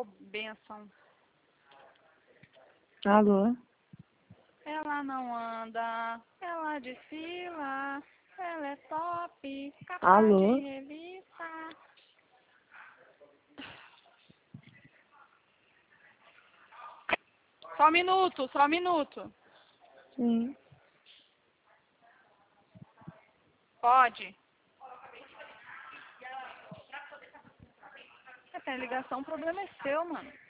benção. Alô? Ela não anda, ela desfila, ela é top, capa Alô? de revista. Só um minuto, só um minuto. Sim. Pode? Tem ligação, o problema é seu, mano.